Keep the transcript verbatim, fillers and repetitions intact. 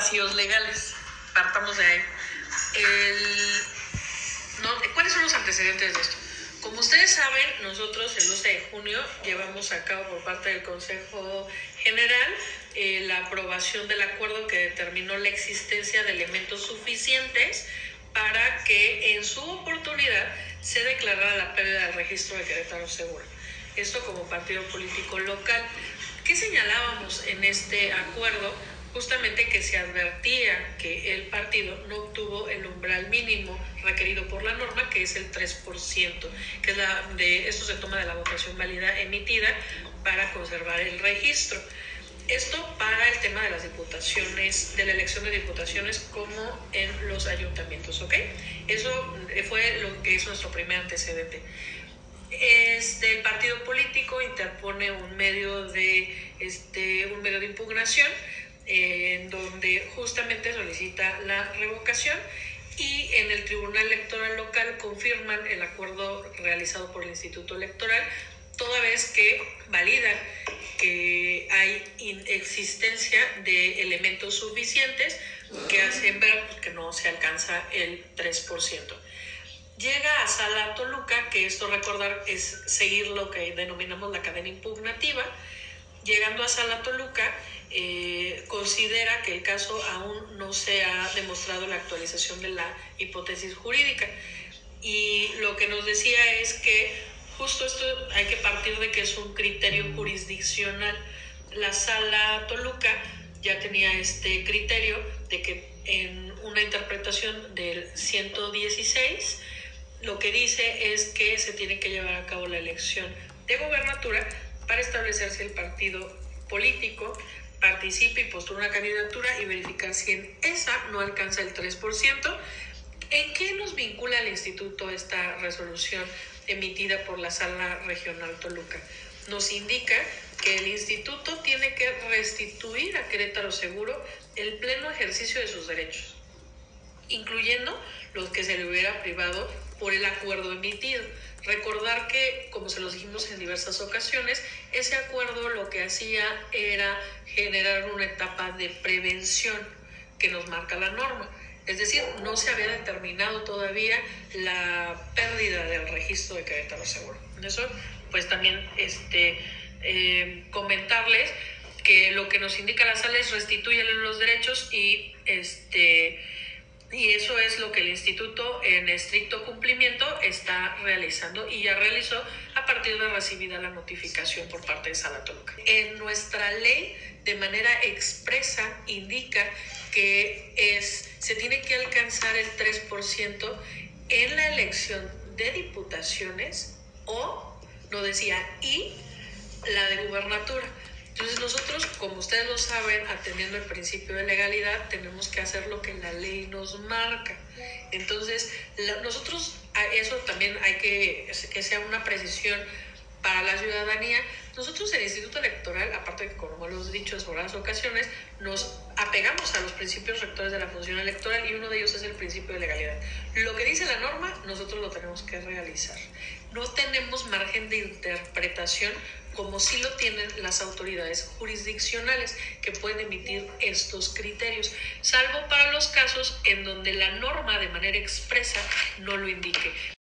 vacíos legales. Partamos de ahí. El, no, ¿Cuáles son los antecedentes de esto? Como ustedes saben, nosotros el doce de junio llevamos a cabo por parte del Consejo General eh, la aprobación del acuerdo que determinó la existencia de elementos suficientes para que en su oportunidad se declarara la pérdida del registro de Querétaro Seguro. Esto como partido político local. ¿Qué señalábamos en este acuerdo? Justamente que se advertía que el partido no obtuvo el umbral mínimo requerido por la norma, que es el tres por ciento, que es la de, esto se toma de la votación válida emitida para conservar el registro. Esto para el tema de las diputaciones, de la elección de diputaciones como en los ayuntamientos, ¿ok? Eso fue lo que es nuestro primer antecedente. Este, el partido político interpone un medio de, este, un medio de impugnación eh, en donde justamente solicita la revocación, y en el Tribunal Electoral Local confirman el acuerdo realizado por el Instituto Electoral, toda vez que validan que hay existencia de elementos suficientes que hacen ver que no se alcanza el tres por ciento. Llega a Sala Toluca, que esto recordar es seguir lo que denominamos la cadena impugnativa. Llegando a Sala Toluca, eh, considera que el caso aún no se ha demostrado la actualización de la hipótesis jurídica. Y lo que nos decía es que justo esto hay que partir de que es un criterio jurisdiccional. La Sala Toluca ya tenía este criterio de que en una interpretación del ciento dieciséis, lo que dice es que se tiene que llevar a cabo la elección de gobernatura para establecer si el partido político participe y postula una candidatura y verificar si en esa no alcanza el tres por ciento. ¿En qué nos vincula el instituto esta resolución emitida por la Sala Regional Toluca? Nos indica que el instituto tiene que restituir a Querétaro Seguro el pleno ejercicio de sus derechos, incluyendo los que se le hubiera privado por el acuerdo emitido. Recordar que, como se los dijimos en diversas ocasiones, ese acuerdo lo que hacía era generar una etapa de prevención que nos marca la norma. Es decir, no se había determinado todavía la pérdida del registro de Querétaro Seguro. Eso, pues también este, eh, comentarles que lo que nos indica la sala es restituirle los derechos, y este... Y eso es lo que el instituto en estricto cumplimiento está realizando y ya realizó a partir de recibida la notificación por parte de Sala Toluca. En nuestra ley, de manera expresa, indica que es, se tiene que alcanzar el tres por ciento en la elección de diputaciones o, no decía, y la de gubernatura. Entonces nosotros, como ustedes lo saben, atendiendo el principio de legalidad, tenemos que hacer lo que la ley nos marca. Entonces, la, nosotros, eso también hay que, que sea una precisión para la ciudadanía. Nosotros en el Instituto Electoral, aparte de que, como lo hemos dicho en varias ocasiones, nos apegamos a los principios rectores de la función electoral, y uno de ellos es el principio de legalidad. Lo que dice la norma, nosotros lo tenemos que realizar. No tenemos margen de interpretación como sí lo tienen las autoridades jurisdiccionales, que pueden emitir estos criterios, salvo para los casos en donde la norma de manera expresa no lo indique.